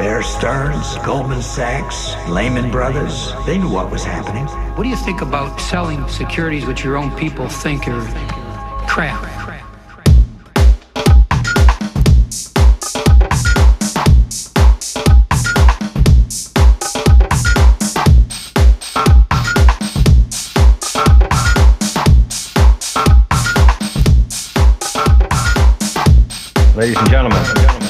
Bear Stearns, Goldman Sachs, Lehman Brothers, they knew what was happening. What do you think about selling securities which your own people think are crap? Ladies and gentlemen,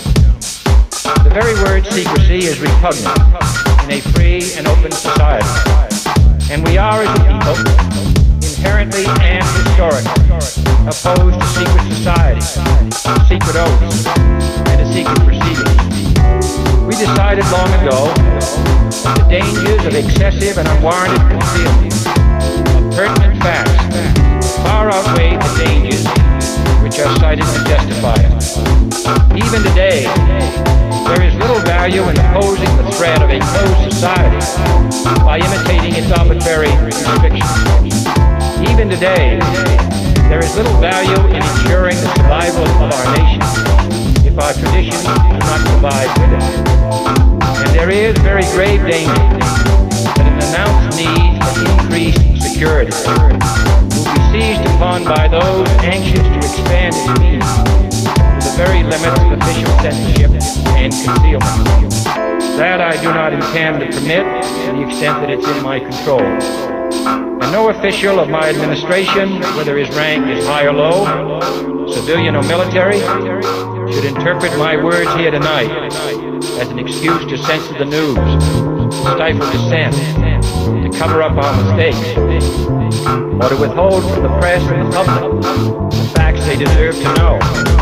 the very word secrecy is repugnant in a free and open society. And we are, as a people, inherently and historically opposed to secret society, secret oaths, and to secret proceedings. We decided long ago that the dangers of excessive and unwarranted concealment of pertinent facts far outweigh the dangers which are cited to justify it. Even today, there is little value in opposing the threat of a closed society by imitating its arbitrary restrictions. Even today, there is little value in ensuring the survival of our nation if our traditions do not provide with it. And there is very grave danger that an announced need for increased security will be seized upon by those anxious to expand its means to the very limits of official censorship and concealment. That I do not intend to permit to the extent that it's in my control. And no official of my administration, whether his rank is high or low, civilian or military, should interpret my words here tonight as an excuse to censor the news, to stifle dissent, to cover up our mistakes, or to withhold from the press and the public the facts they deserve to know.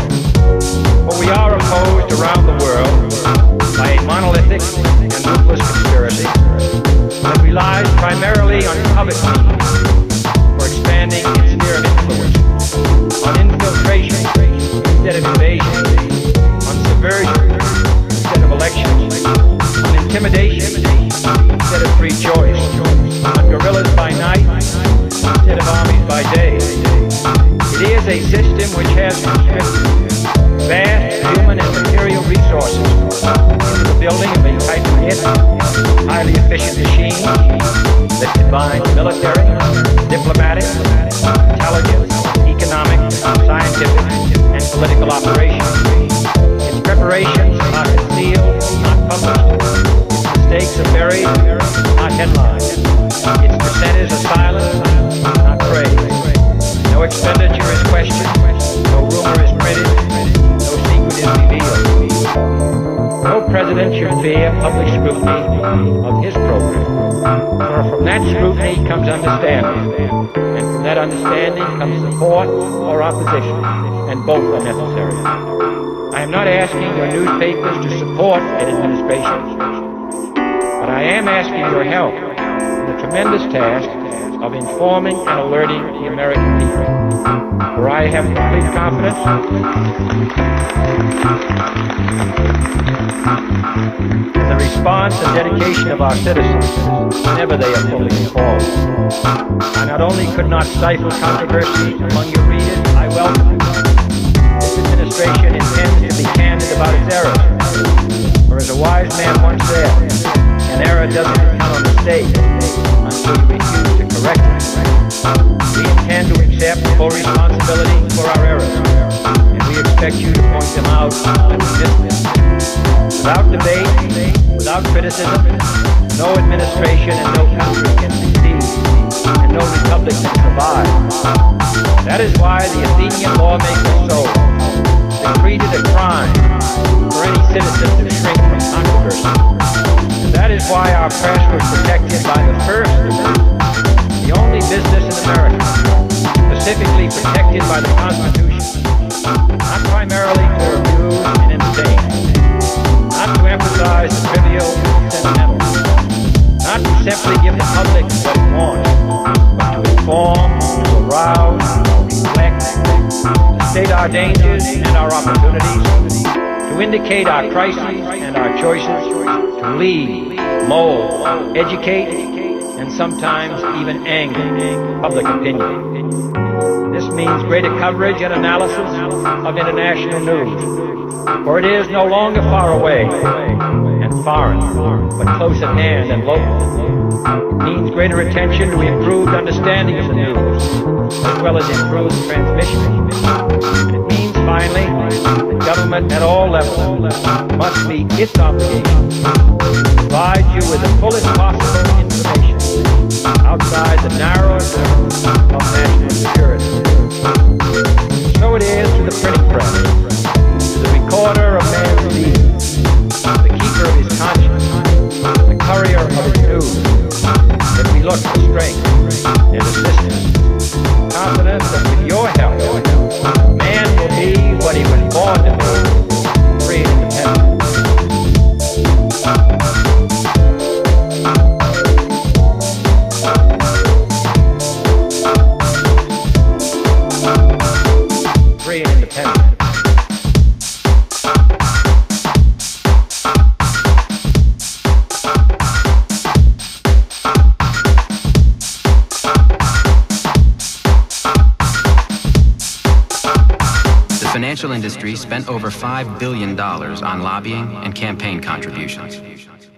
For we are opposed around the world by a monolithic and ruthless conspiracy that relies primarily on public means for expanding its sphere of influence, on infiltration instead of invasion, on subversion instead of elections, on intimidation instead of free choice, on guerrillas by night instead of armies by day. It is a system which has constricted vast human and material resources into the building of a tight-knit, highly efficient machine that combines military, diplomatic, intelligence, economic, scientific, and political operations. Its preparations are concealed, not published. Its mistakes are buried, not headlined. Its dissenters are silent, not praised. No expenditure is questioned, no rumor is printed, no secret is revealed. No president should fear public scrutiny of his program, for from that scrutiny comes understanding, and from that understanding comes support or opposition, and both are necessary. I am not asking your newspapers to support an administration, but I am asking your help in the tremendous task of informing and alerting the American people, for I have complete confidence in the response and dedication of our citizens whenever they are fully informed. I not only could not stifle controversy among your readers, I welcome it. This administration intends to be candid about its errors, for as a wise man once said, an error doesn't become a mistake until you refuse to correct it. We intend to accept full responsibility for our errors, and we expect you to point them out and resist them. Without debate, without criticism, no administration and no country can succeed, and no republic can survive. That is why the Athenian lawmakers sold decreed it a crime for any citizen to shrink from controversy. And that is why our press was protected by the First Amendment, the only business in America specifically protected by the Constitution, not primarily to amuse and entertain, not to emphasize the trivial and sentimental, not to simply give the public what it wants, but to inform, to arouse, to reflect, to state our dangers and our opportunities, to indicate our crises and our choices, to lead, mold, educate, and sometimes even anger public opinion. This means greater coverage and analysis of international news, for it is no longer far away and foreign, but close at hand and local. It means greater attention to improved understanding of the news, as well as improved transmission. It means, finally, that government at all levels must meet its obligation to provide you with the fullest possible information outside the narrow limits of national security. So it is to the printing press, to the recorder of man's deeds, the keeper of his conscience, the courier of his news, that we look for strength and assistance, confident that with your help, man will be what he was born to be, free and independent. Free and independent. The financial industry spent over $5 billion on lobbying and campaign contributions.